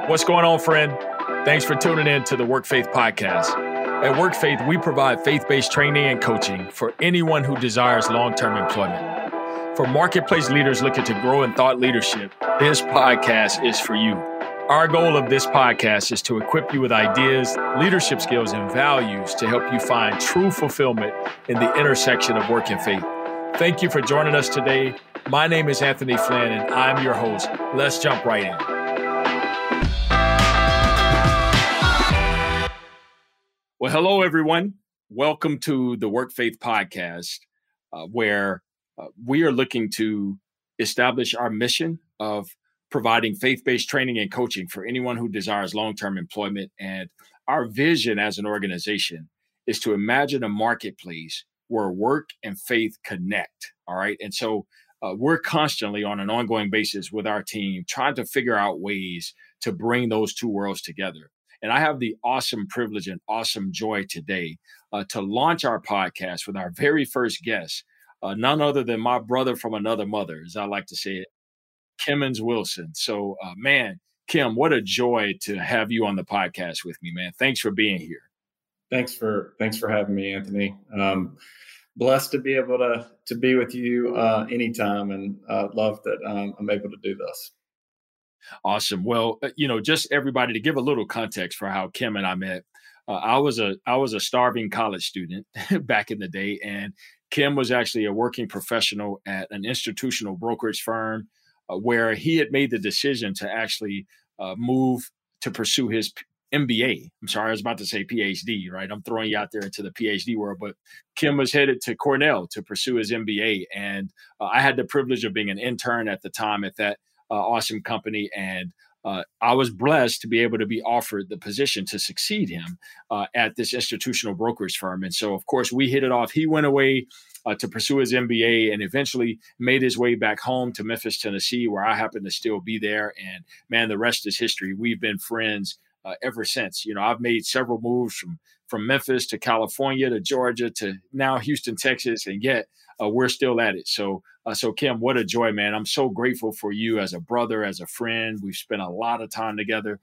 What's going on, friend? Thanks for tuning in to the Work Faith podcast. At Work Faith, we provide faith-based training and coaching for anyone who desires long-term employment. For marketplace leaders looking to grow in thought leadership, this podcast is for you. Our goal of this podcast is to equip you with ideas, leadership skills, and values to help you find true fulfillment in the intersection of work and faith. Thank you for joining us today. My name is Anthony Flynn, and I'm your host. Let's jump right in. Well, hello, everyone. Welcome to the Work Faith podcast, where we are looking to establish our mission of providing faith-based training and coaching for anyone who desires long-term employment. And our vision as an organization is to imagine a marketplace where work and faith connect. All right. And so we're constantly on an ongoing basis with our team trying to figure out ways to bring those two worlds together. And I have the awesome privilege and awesome joy today to launch our podcast with our very first guest, none other than my brother from another mother, as I like to say it, Kimmons Wilson. So, man, Kim, what a joy to have you on the podcast with me, man. Thanks for being here. Thanks for having me, Anthony. Blessed to be able to be with you anytime, and love that I'm able to do this. Awesome. Well, just everybody to give a little context for how Kim and I met. I was a starving college student back in the day, and Kim was actually a working professional at an institutional brokerage firm where he had made the decision to actually move to pursue his MBA. I'm sorry, I was about to say PhD, right? I'm throwing you out there into the PhD world, but Kim was headed to Cornell to pursue his MBA. And I had the privilege of being an intern at the time at that awesome company. And I was blessed to be able to be offered the position to succeed him at this institutional brokerage firm. And so, of course, we hit it off. He went away to pursue his MBA and eventually made his way back home to Memphis, Tennessee, where I happen to still be there. And man, the rest is history. We've been friends ever since. I've made several moves from Memphis to California to Georgia to now Houston, Texas, and yet we're still at it. So Kim, what a joy, man. I'm so grateful for you as a brother, as a friend. We've spent a lot of time together,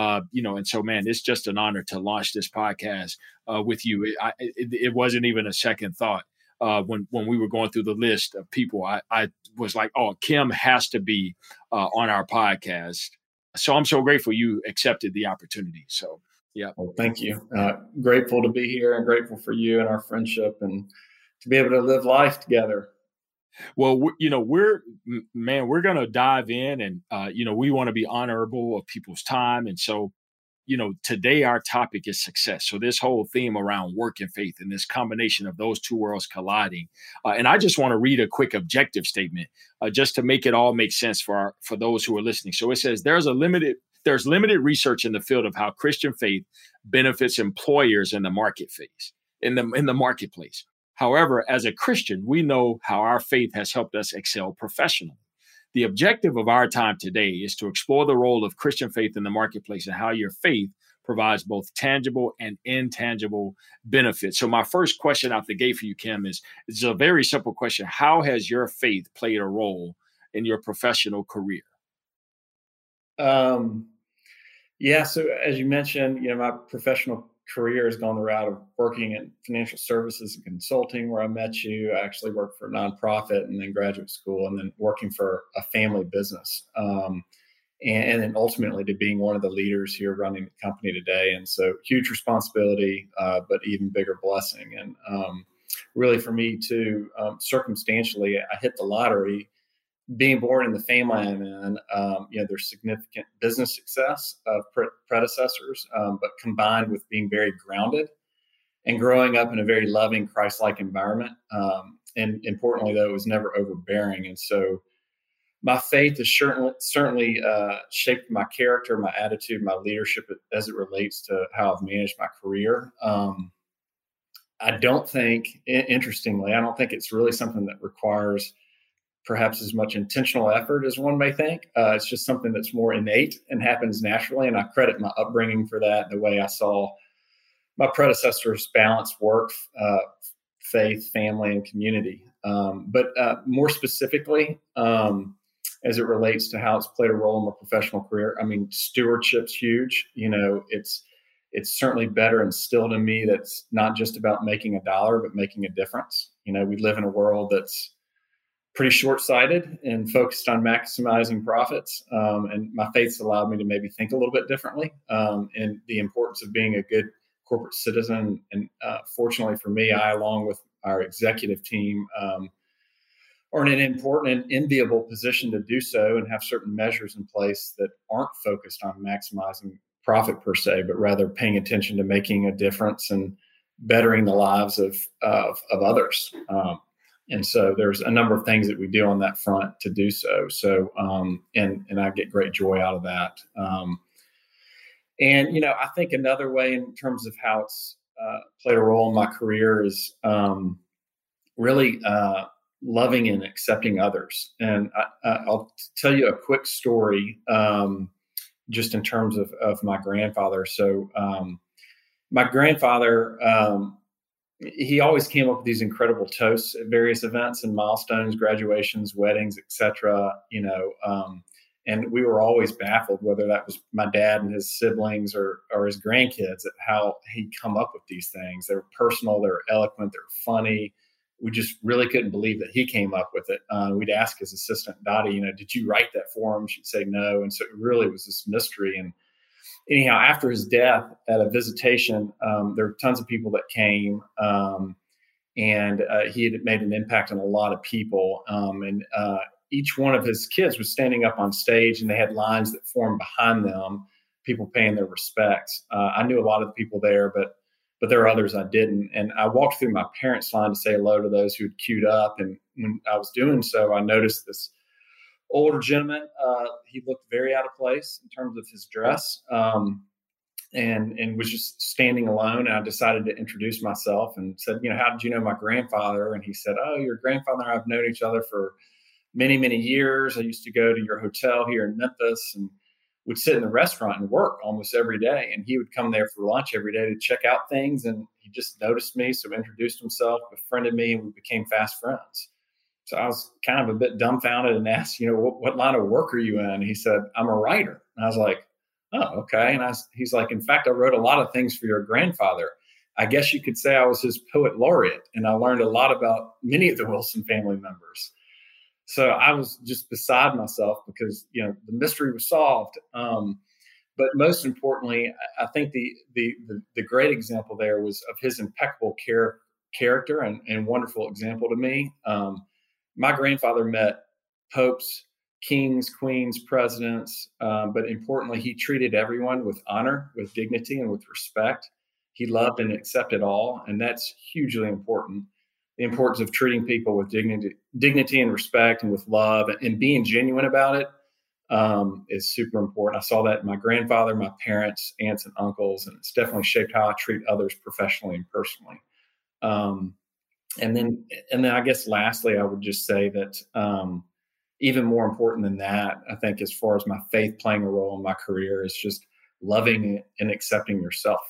and so, man, it's just an honor to launch this podcast with you. It wasn't even a second thought. When we were going through the list of people, I was like, oh, Kim has to be on our podcast. So I'm so grateful you accepted the opportunity. So, yeah. Well, thank you. Grateful to be here and grateful for you and our friendship and to be able to live life together. Well, we're going to dive in and, we want to be honorable of people's time. And so, today our topic is success. So this whole theme around work and faith and this combination of those two worlds colliding. And I just want to read a quick objective statement just to make it all make sense for those who are listening. So it says there's limited research in the field of how Christian faith benefits employers in the marketplace. However, as a Christian, we know how our faith has helped us excel professionally. The objective of our time today is to explore the role of Christian faith in the marketplace and how your faith provides both tangible and intangible benefits. So my first question out the gate for you, Kim, is a very simple question. How has your faith played a role in your professional career? Yeah. So as you mentioned, my professional career has gone the route of working in financial services and consulting, where I met you. I actually worked for a nonprofit and then graduate school and then working for a family business. And then ultimately to being one of the leaders here running the company today. And so huge responsibility, but even bigger blessing. And really for me too, circumstantially, I hit the lottery. Being born in the family I'm in, there's significant business success of predecessors, but combined with being very grounded and growing up in a very loving, Christ-like environment. And importantly, though, it was never overbearing. And so my faith has certainly shaped my character, my attitude, my leadership as it relates to how I've managed my career. Interestingly, I don't think it's really something that requires perhaps as much intentional effort as one may think. It's just something that's more innate and happens naturally. And I credit my upbringing for that, the way I saw my predecessors balance work, faith, family, and community. But more specifically, as it relates to how it's played a role in my professional career. I mean, stewardship's huge. It's certainly better instilled in me that's not just about making a dollar, but making a difference. We live in a world that's pretty short-sighted and focused on maximizing profits. And my faith's allowed me to maybe think a little bit differently, and the importance of being a good corporate citizen. And fortunately for me, I, along with our executive team, are in an important and enviable position to do so, and have certain measures in place that aren't focused on maximizing profit per se, but rather paying attention to making a difference and bettering the lives of others. And so there's a number of things that we do on that front to do so. So, and I get great joy out of that. And I think another way in terms of how it's played a role in my career is really loving and accepting others. And I'll tell you a quick story, just in terms of my grandfather. So my grandfather, he always came up with these incredible toasts at various events and milestones, graduations, weddings, etc. And we were always baffled, whether that was my dad and his siblings or his grandkids, at how he'd come up with these things. They were personal, they were eloquent, they were funny. We just really couldn't believe that he came up with it. We'd ask his assistant, Dottie, did you write that for him? She'd say no. And so it really was this mystery. And anyhow, after his death, at a visitation, there were tons of people that came, and he had made an impact on a lot of people. And each one of his kids was standing up on stage, and they had lines that formed behind them, people paying their respects. I knew a lot of the people there, but there are others I didn't. And I walked through my parents' line to say hello to those who had queued up. And when I was doing so, I noticed this older gentleman. He looked very out of place in terms of his dress, and was just standing alone. And I decided to introduce myself and said, how did you know my grandfather? And he said, oh, your grandfather and I have known each other for many, many years. I used to go to your hotel here in Memphis and would sit in the restaurant and work almost every day. And he would come there for lunch every day to check out things. And he just noticed me, so introduced himself, befriended me, and we became fast friends. So I was kind of a bit dumbfounded and asked, what line of work are you in? And he said, I'm a writer. And I was like, oh, okay. And he's like, in fact, I wrote a lot of things for your grandfather. I guess you could say I was his poet laureate. And I learned a lot about many of the Wilson family members. So I was just beside myself because, the mystery was solved. But most importantly, I think the great example there was of his impeccable character and wonderful example to me. My grandfather met popes, kings, queens, presidents, but importantly, he treated everyone with honor, with dignity, and with respect. He loved and accepted all, and that's hugely important. The importance of treating people with dignity and respect, and with love, and being genuine about it is super important. I saw that in my grandfather, my parents, aunts, and uncles, and it's definitely shaped how I treat others professionally and personally. And then I guess lastly, I would just say that even more important than that, I think, as far as my faith playing a role in my career, is just loving and accepting yourself.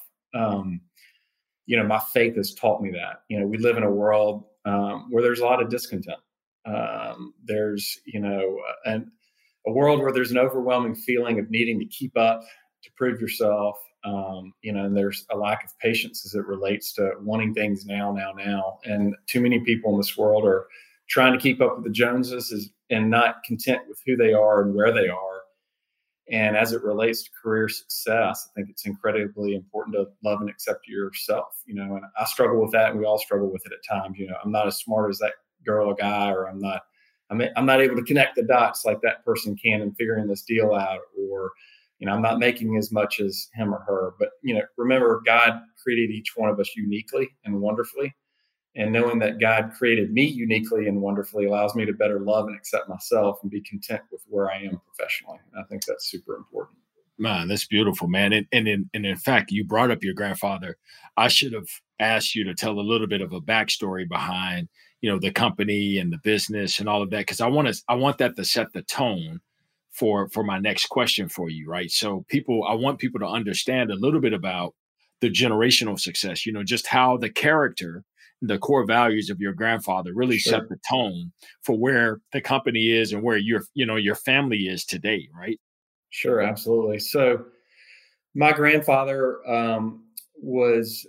My faith has taught me that. We live in a world where there's a lot of discontent. There's, a world where there's an overwhelming feeling of needing to keep up, to prove yourself. And there's a lack of patience as it relates to wanting things now. And too many people in this world are trying to keep up with the Joneses and not content with who they are and where they are. And as it relates to career success, I think it's incredibly important to love and accept yourself, and I struggle with that, and we all struggle with it at times. I'm not as smart as that girl or guy, or I'm not able to connect the dots like that person can in figuring this deal out, or, I'm not making as much as him or her. But, remember, God created each one of us uniquely and wonderfully. And knowing that God created me uniquely and wonderfully allows me to better love and accept myself and be content with where I am professionally. And I think that's super important. Man, that's beautiful, man. And in fact, you brought up your grandfather. I should have asked you to tell a little bit of a backstory behind, the company and the business and all of that, because I want that to set the tone for my next question for you, right? So I want people to understand a little bit about the generational success, just how the character the core values of your grandfather really set Sure. the tone for where the company is and where your family is today, right? Sure. Absolutely. So my grandfather was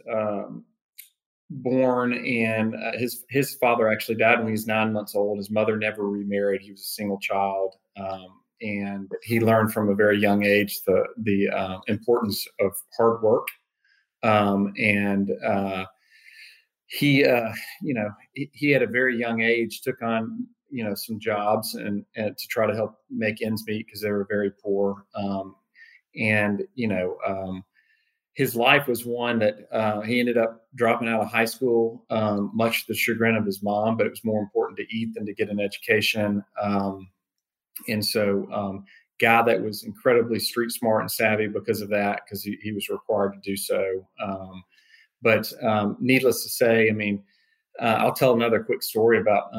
born, and his father actually died when he was 9 months old. His mother never remarried. He was a single child, and he learned from a very young age the importance of hard work. And he, he at a very young age took on some jobs and to try to help make ends meet because they were very poor. And his life was one that he ended up dropping out of high school, much to the chagrin of his mom, but it was more important to eat than to get an education. And so, guy that was incredibly street smart and savvy because of that, because he was required to do so. But needless to say, I mean, I'll tell another quick story about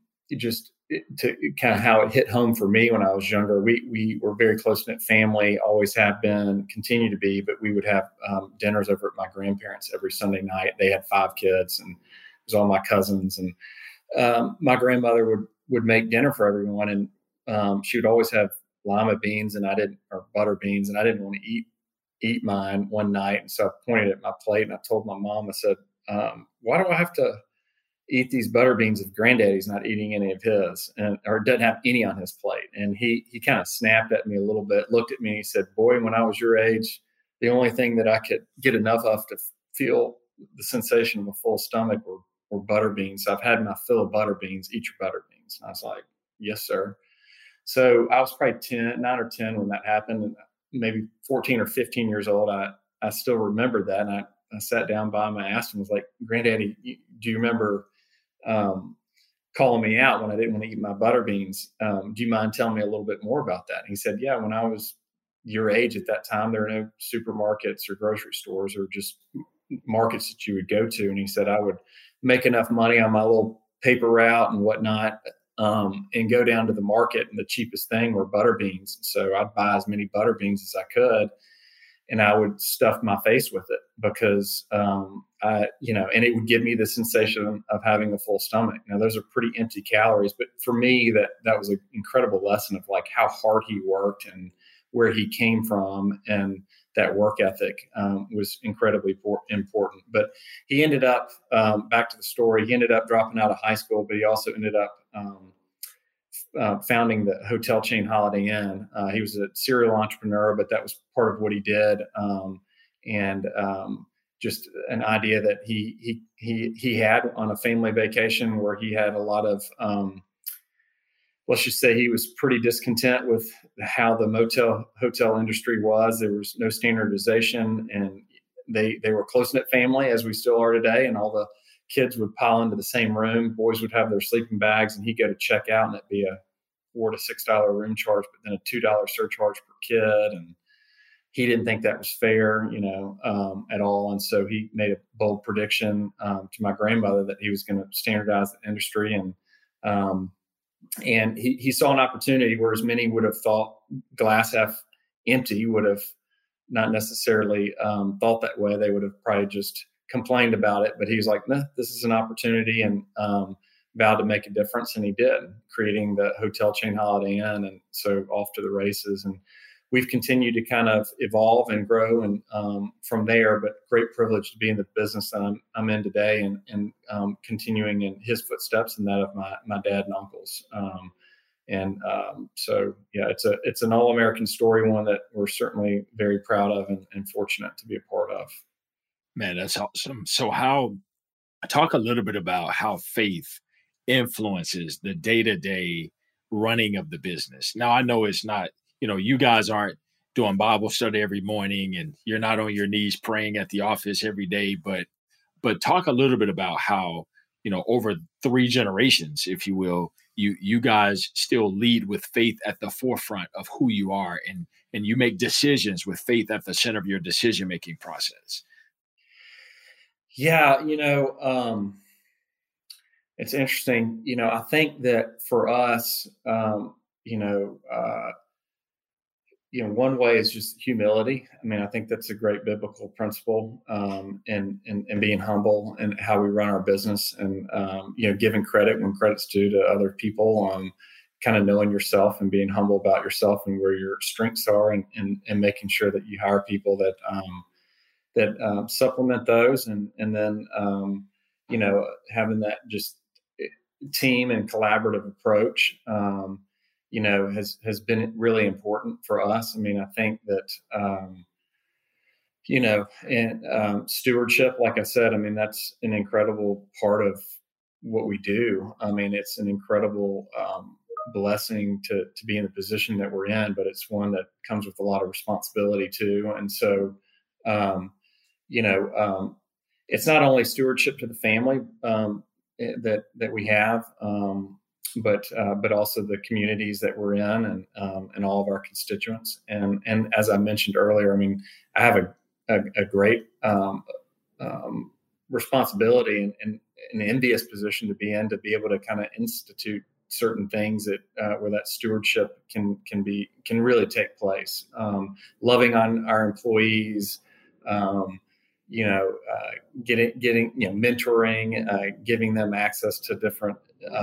to kind of how it hit home for me when I was younger. We were a very close knit family, always have been, continue to be. But we would have dinners over at my grandparents every Sunday night. They had 5 kids, and it was all my cousins. And my grandmother would make dinner for everyone, and she would always have lima beans, and or butter beans, and I didn't want to eat mine one night. And so I pointed at my plate and I told my mom, I said, why do I have to eat these butter beans if granddaddy's not eating any of his or doesn't have any on his plate? And he kind of snapped at me a little bit, looked at me, and he said, boy, when I was your age, the only thing that I could get enough of to feel the sensation of a full stomach were butter beans. So I've had my fill of butter beans, eat your butter beans. And I was like, yes, sir. So I was probably 9 or 10 when that happened, and maybe 14 or 15 years old. I still remember that. And I sat down by him. I asked him, was like, Granddaddy, do you remember calling me out when I didn't want to eat my butter beans? Do you mind telling me a little bit more about that? And he said, yeah, when I was your age at that time, there were no supermarkets or grocery stores or just markets that you would go to. And he said, I would make enough money on my little paper route and whatnot, and go down to the market, and the cheapest thing were butter beans. So I'd buy as many butter beans as I could, and I would stuff my face with it because, and it would give me the sensation of having a full stomach. Now, those are pretty empty calories, but for me, that was an incredible lesson of like how hard he worked and where he came from, and that work ethic was incredibly important. But he ended up, back to the story, he ended up dropping out of high school, but he also ended up founding the hotel chain Holiday Inn. He was a serial entrepreneur, but that was part of what he did. And just an idea that he had on a family vacation where he had a lot of, let's just say he was pretty discontent with how the hotel industry was. There was no standardization, and they were a close-knit family, as we still are today, and all the kids would pile into the same room. Boys would have their sleeping bags, and he'd go to check out, and it'd be a $4 to $6 room charge, but then a $2 surcharge per kid. And he didn't think that was fair, at all. And so he made a bold prediction to my grandmother that he was going to standardize the industry. And he saw an opportunity, whereas many would have thought glass half empty, would have not necessarily thought that way. They would have probably just complained about it. But he was like, nah, this is an opportunity, and vowed to make a difference. And he did, creating the hotel chain Holiday Inn. And so off to the races. And we've continued to kind of evolve and grow, and from there, but great privilege to be in the business that I'm in today, and continuing in his footsteps and that of my dad and uncles. So yeah, it's an all-American story, one that we're certainly very proud of and fortunate to be a part of. Man, that's awesome. So talk a little bit about how faith influences the day-to-day running of the business. Now, I know it's not, you guys aren't doing Bible study every morning, and you're not on your knees praying at the office every day, but talk a little bit about how, over 3 generations, if you will, you guys still lead with faith at the forefront of who you are, and you make decisions with faith at the center of your decision-making process. Yeah, it's interesting. I think that for us, one way is just humility. I mean, I think that's a great biblical principle, and being humble and how we run our business, and giving credit when credit's due to other people. Kind of knowing yourself and being humble about yourself and where your strengths are, and making sure that you hire people that supplement those, and then having that just team and collaborative approach. Has been really important for us. I mean, I think that, and stewardship, like I said, I mean, that's an incredible part of what we do. I mean, it's an incredible blessing to be in the position that we're in, but it's one that comes with a lot of responsibility too. And so, it's not only stewardship to the family that we have, but also the communities that we're in, and all of our constituents. And as I mentioned earlier, I mean, I have a great responsibility and an envious position to be in, to be able to kind of institute certain things that where that stewardship can really take place. Loving on our employees, getting mentoring, giving them access to different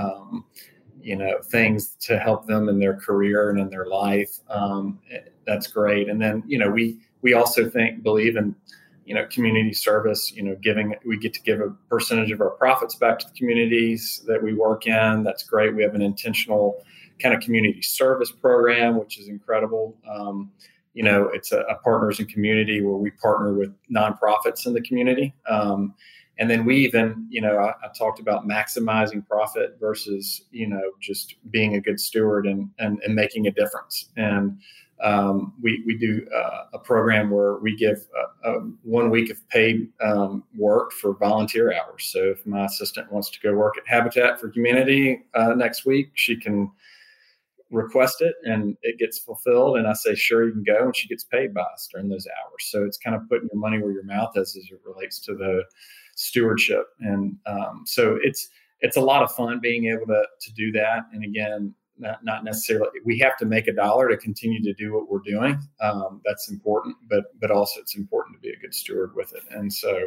things to help them in their career and in their life. That's great. And then we also believe in community service. We get to give a percentage of our profits back to the communities that we work in. That's great. We have an intentional kind of community service program, which is incredible. It's a partners in community where we partner with nonprofits in the community. And then we even, I talked about maximizing profit versus, just being a good steward and making a difference. And we do a program where we give 1 week of paid work for volunteer hours. So if my assistant wants to go work at Habitat for Humanity next week, she can request it and it gets fulfilled. And I say, sure, you can go. And she gets paid by us during those hours. So it's kind of putting your money where your mouth is as it relates to the stewardship. And so it's a lot of fun being able to do that. And again, not necessarily, we have to make a dollar to continue to do what we're doing. That's important, but also it's important to be a good steward with it. And so,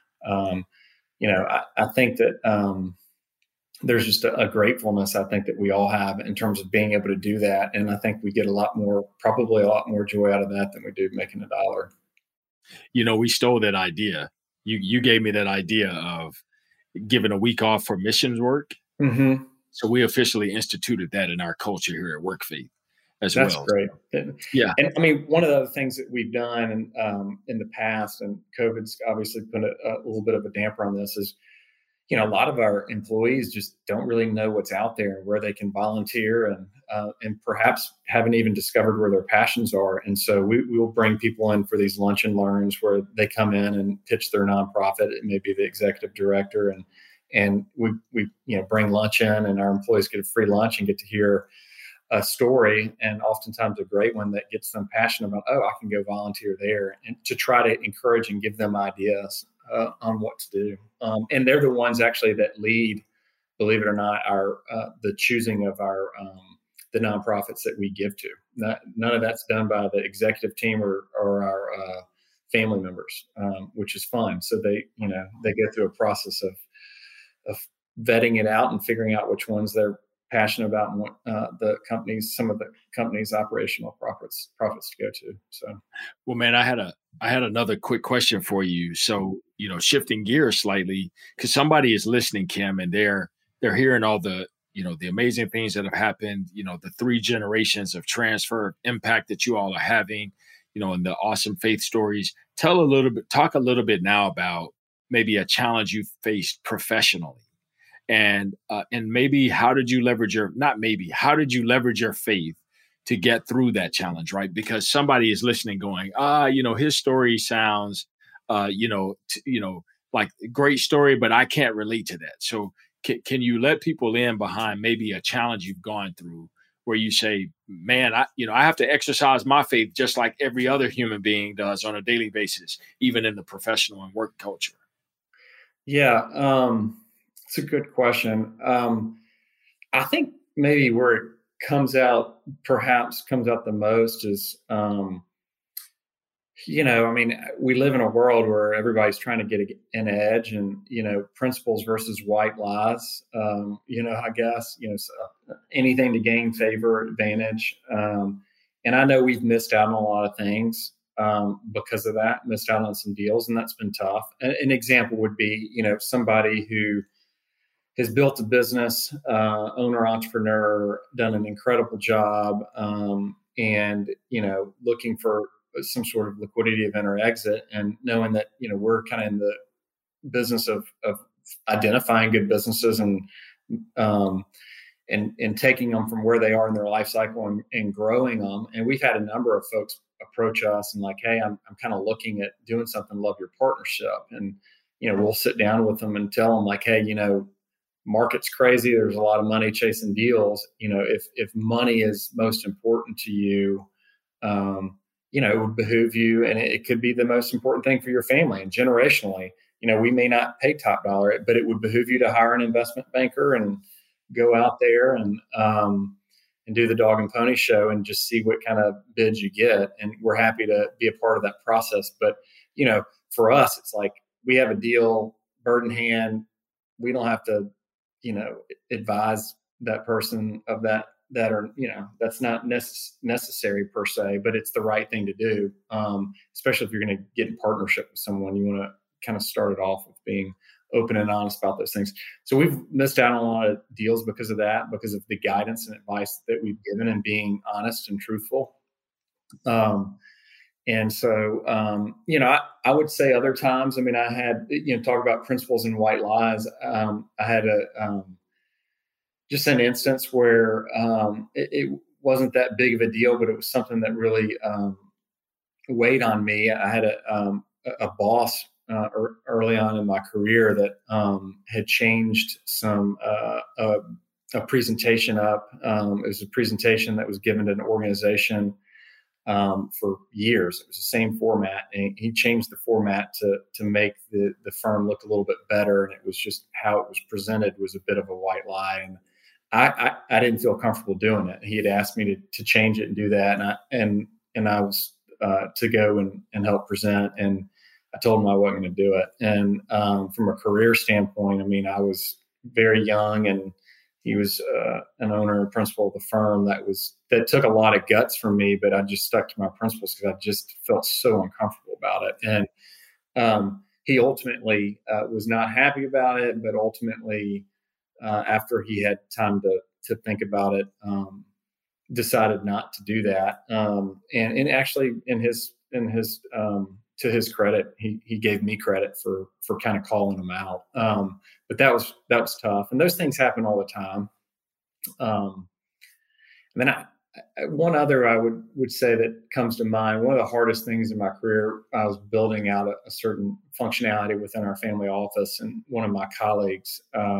I think that there's just a gratefulness, I think, that we all have in terms of being able to do that. And I think we get probably a lot more joy out of that than we do making a dollar. We stole that idea. You gave me that idea of giving a week off for missions work. Mm-hmm. So we officially instituted that in our culture here at WorkFaith as That's well. Great. Yeah. And I mean, one of the other things that we've done in the past, and COVID's obviously put a little bit of a damper on this, is, a lot of our employees just don't really know what's out there and where they can volunteer, and perhaps haven't even discovered where their passions are. And so we will bring people in for these lunch and learns where they come in and pitch their nonprofit. It may be the executive director, and we bring lunch in, and our employees get a free lunch and get to hear a story, and oftentimes a great one that gets them passionate about, I can go volunteer there, and to try to encourage and give them ideas on what to do. And they're the ones actually that lead, believe it or not, our the choosing of our the nonprofits that we give to. None of that's done by the executive team or our family members, which is fun. So they go through a process of vetting it out and figuring out which ones they're passionate about and what some of the company's operational profits to go to. So, well, man, I had another quick question for you. So, shifting gears slightly, because somebody is listening, Kim, and they're hearing all the the amazing things that have happened. The 3 generations of transfer impact that you all are having. And the awesome faith stories. Talk a little bit now about maybe a challenge you faced professionally. And maybe how did you leverage your faith to get through that challenge, right? Because somebody is listening going, his story sounds, like a great story, but I can't relate to that. So can you let people in behind maybe a challenge you've gone through where you say, man, I have to exercise my faith just like every other human being does on a daily basis, even in the professional and work culture? Yeah. It's a good question. I think maybe where perhaps comes out the most is, I mean, we live in a world where everybody's trying to get an edge, and, principles versus white lies, I guess, so anything to gain favor, advantage. And I know we've missed out on a lot of things because of that, missed out on some deals, and that's been tough. An example would be, somebody who has built a business, owner, entrepreneur, done an incredible job, and, looking for some sort of liquidity event or exit, and knowing that, we're kind of in the business of identifying good businesses and taking them from where they are in their life cycle and growing them. And we've had a number of folks approach us and like, hey, I'm kind of looking at doing something, love your partnership. And, we'll sit down with them and tell them like, hey, market's crazy. There's a lot of money chasing deals. If money is most important to you, it would behoove you, and it could be the most important thing for your family. And generationally, we may not pay top dollar, but it would behoove you to hire an investment banker and go out there and do the dog and pony show and just see what kind of bids you get. And we're happy to be a part of that process. But, for us, it's like we have a deal, bird in hand. We don't have to, advise that person of that are, that's not necessary per se, but it's the right thing to do. Especially if you're going to get in partnership with someone, you want to kind of start it off with being open and honest about those things. So we've missed out on a lot of deals because of that, because of the guidance and advice that we've given and being honest and truthful. And so, I would say other times, I mean, I had, talk about principles and white lies. I had just an instance where it wasn't that big of a deal, but it was something that really weighed on me. I had a boss early on in my career that had changed a presentation up. It was a presentation that was given to an organization for years. It was the same format, and he changed the format to make the firm look a little bit better. And it was just how it was presented was a bit of a white lie. And I didn't feel comfortable doing it. He had asked me to change it and do that. And I was to go and help present. And I told him I wasn't going to do it. And from a career standpoint, I mean, I was very young, and he was an owner and principal of the firm that took a lot of guts from me, but I just stuck to my principles because I just felt so uncomfortable about it. And he ultimately was not happy about it, but ultimately, after he had time to think about it, decided not to do that. And actually, in his to his credit, he gave me credit for kind of calling him out. But that was tough, and those things happen all the time. And then one other I would say that comes to mind. One of the hardest things in my career, I was building out a certain functionality within our family office, and one of my colleagues,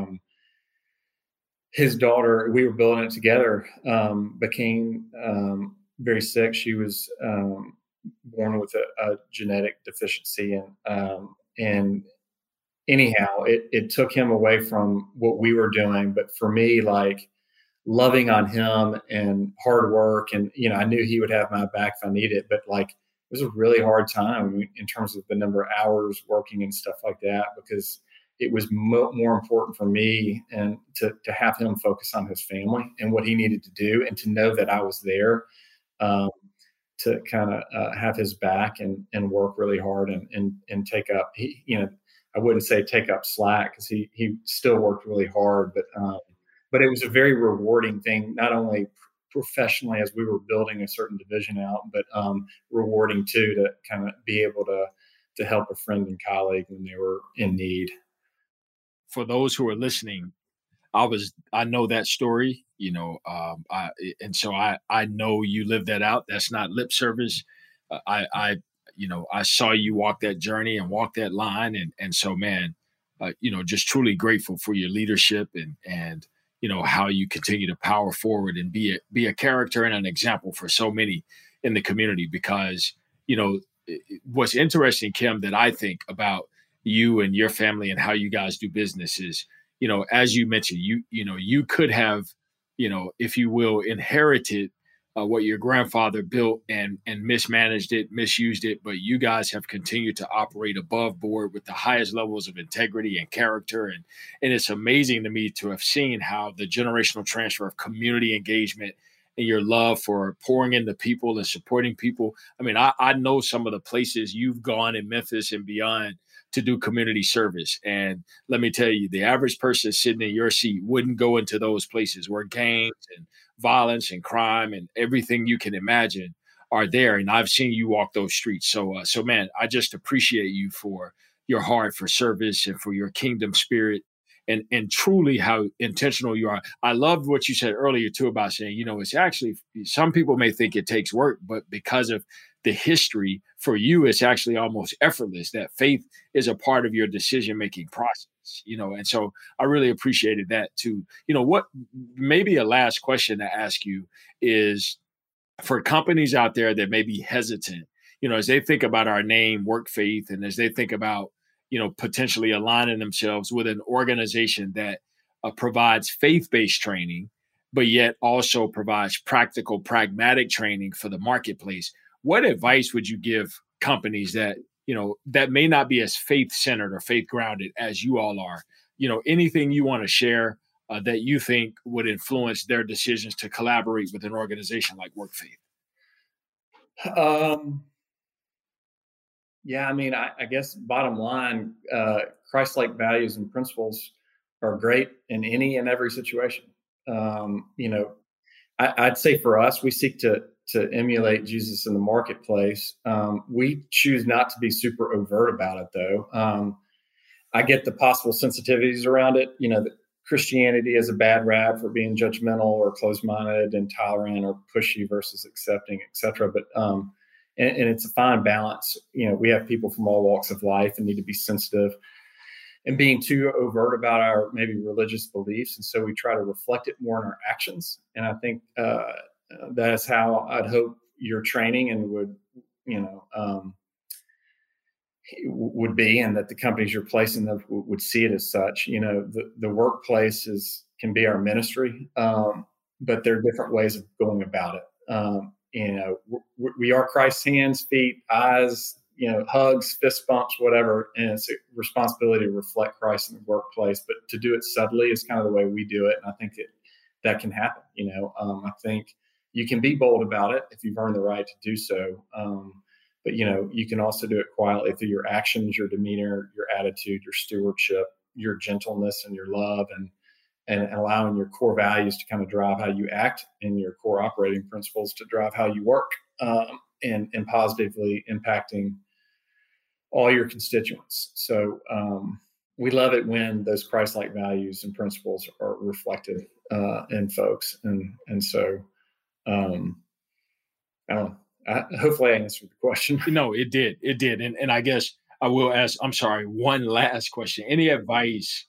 his daughter, we were building it together, became very sick. She was born with a genetic deficiency, and anyhow, it took him away from what we were doing. But for me, like loving on him and hard work, and I knew he would have my back if I needed it. But like it was a really hard time in terms of the number of hours working and stuff like that, because it was more important for me and to have him focus on his family and what he needed to do, and to know that I was there to kind of have his back and work really hard and take up. I wouldn't say take up slack, because he still worked really hard, but it was a very rewarding thing, not only professionally as we were building a certain division out, but rewarding too, to kind of be able to help a friend and colleague when they were in need. For those who are listening, I know that story, and so I know you lived that out. That's not lip service. I saw you walk that journey and walk that line, and so, man, just truly grateful for your leadership and how you continue to power forward and be a character and an example for so many in the community. Because what's interesting, Kim, that I think about you and your family and how you guys do business is, as you mentioned, you could have if you will, inherited what your grandfather built and mismanaged it, misused it, but you guys have continued to operate above board with the highest levels of integrity and character. And it's amazing to me to have seen how the generational transfer of community engagement and your love for pouring into people and supporting people. I mean, I know some of the places you've gone in Memphis and beyond to do community service. And let me tell you, the average person sitting in your seat wouldn't go into those places where gangs and violence and crime and everything you can imagine are there. And I've seen you walk those streets. So man, I just appreciate you for your heart for service and for your kingdom spirit and truly how intentional you are. I loved what you said earlier too about saying, it's actually, some people may think it takes work, but because of the history for you, it's actually almost effortless. That faith is a part of your decision-making process, and so I really appreciated that too. What maybe a last question to ask you is for companies out there that may be hesitant, as they think about our name, Work Faith, and as they think about, potentially aligning themselves with an organization that provides faith-based training, but yet also provides practical, pragmatic training for the marketplace. What advice would you give companies that, that may not be as faith-centered or faith-grounded as you all are? Anything you want to share that you think would influence their decisions to collaborate with an organization like Work Faith? Yeah, I mean, I guess bottom line, Christ-like values and principles are great in any and every situation. I'd say for us, we seek to emulate Jesus in the marketplace. We choose not to be super overt about it, though. I get the possible sensitivities around it. That Christianity has a bad rap for being judgmental or closed-minded, intolerant, or pushy versus accepting, et cetera. But and it's a fine balance. We have people from all walks of life and need to be sensitive and being too overt about our maybe religious beliefs. And so we try to reflect it more in our actions. And I think that's how I'd hope your training and would be, and that the companies you're placing them would see it as such. The workplace can be our ministry, but there are different ways of going about it. We are Christ's hands, feet, eyes, hugs, fist bumps, whatever. And it's a responsibility to reflect Christ in the workplace, but to do it subtly is kind of the way we do it. And I think that can happen. I think you can be bold about it if you've earned the right to do so. But you can also do it quietly through your actions, your demeanor, your attitude, your stewardship, your gentleness, and your love, and allowing your core values to kind of drive how you act, and your core operating principles to drive how you work, and positively impacting all your constituents. So we love it when those Christ-like values and principles are reflected in folks. And so I don't know. Hopefully I answered the question. No, it did. It did. And I guess I will ask, I'm sorry, one last question. Any advice,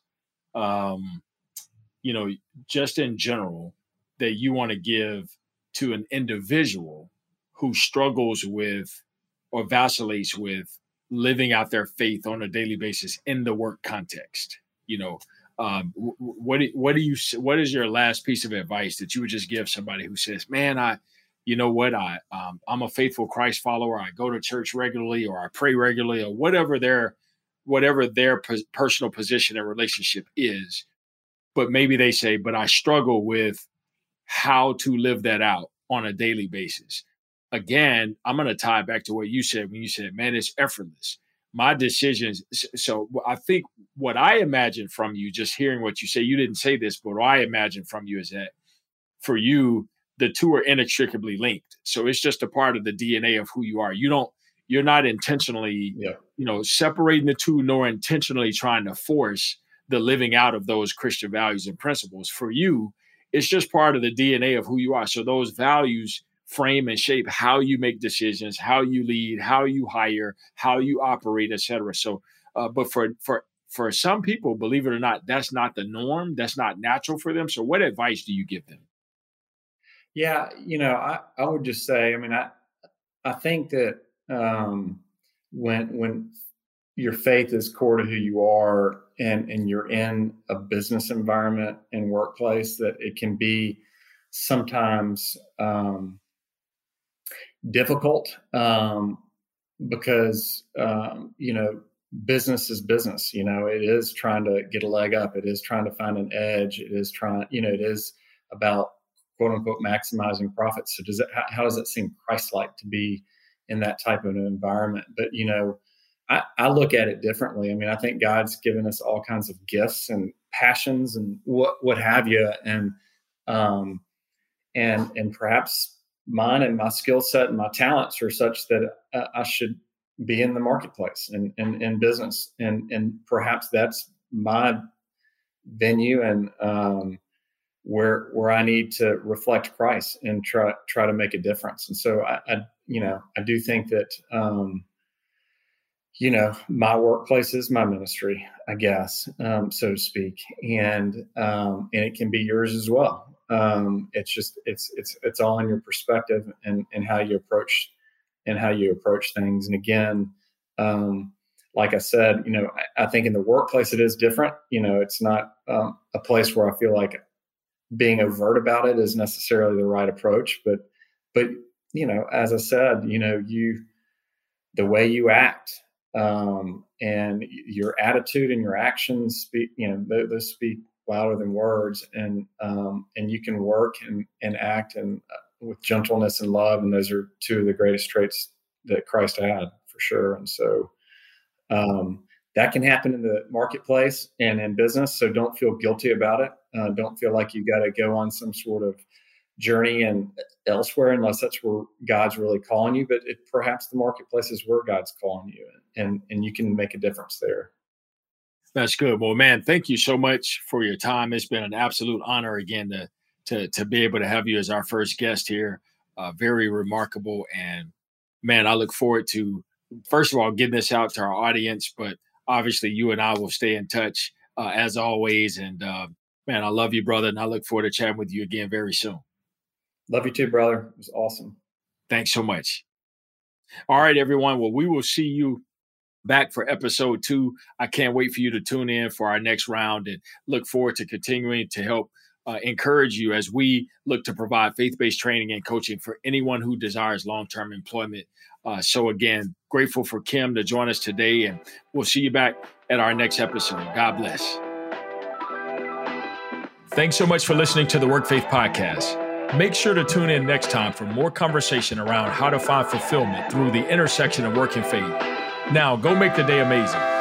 just in general, that you want to give to an individual who struggles with or vacillates with living out their faith on a daily basis in the work context? What is your last piece of advice that you would just give somebody who says, man, I'm a faithful Christ follower. I go to church regularly, or I pray regularly, or whatever their personal position and relationship is. But maybe they say, but I struggle with how to live that out on a daily basis. Again, I'm going to tie it back to what you said when you said, man, it's effortless. My decisions. So I think what I imagine from you, just hearing what you say, you didn't say this, but what I imagine from you is that for you, the two are inextricably linked. So it's just a part of the DNA of who you are. You're not intentionally, separating the two, nor intentionally trying to force the living out of those Christian values and principles. For you, it's just part of the DNA of who you are. So those values frame and shape how you make decisions, how you lead, how you hire, how you operate, et cetera. So, but for some people, believe it or not, that's not the norm. That's not natural for them. So what advice do you give them? Yeah, I would just say, I mean, I think that when your faith is core to who you are, and you're in a business environment and workplace, that it can be sometimes difficult because, business is business. It is trying to get a leg up. It is trying to find an edge. It is it is about quote unquote maximizing profits. So how does it seem Christ-like to be in that type of an environment? But, I look at it differently. I mean, I think God's given us all kinds of gifts and passions and what have you. And perhaps mine and my skill set and my talents are such that I should be in the marketplace and in business. And perhaps that's my venue and where I need to reflect Christ and try to make a difference. And so I do think that, my workplace is my ministry, I guess, so to speak. And it can be yours as well. It's all in your perspective and how you approach things. And again, like I said, I think in the workplace it is different. It's not a place where I feel like being overt about it is necessarily the right approach. But as I said, the way you act and your attitude and your actions speak, those speak louder than words. And you can work and act and with gentleness and love. And those are two of the greatest traits that Christ had, for sure. And so that can happen in the marketplace and in business. So don't feel guilty about it. Don't feel like you got to go on some sort of journey and elsewhere unless that's where God's really calling you. But perhaps the marketplace is where God's calling you, and you can make a difference there. That's good. Well, man, thank you so much for your time. It's been an absolute honor again to be able to have you as our first guest here. Very remarkable. And man, I look forward to, first of all, getting this out to our audience, but obviously you and I will stay in touch as always. And man, I love you, brother. And I look forward to chatting with you again very soon. Love you too, brother. It was awesome. Thanks so much. All right, everyone. Well, we will see you back for episode 2. I can't wait for you to tune in for our next round and look forward to continuing to help encourage you as we look to provide faith-based training and coaching for anyone who desires long-term employment. So again, grateful for Kim to join us today, and we'll see you back at our next episode. God bless. Thanks so much for listening to the Work Faith Podcast. Make sure to tune in next time for more conversation around how to find fulfillment through the intersection of work and faith. Now, go make the day amazing.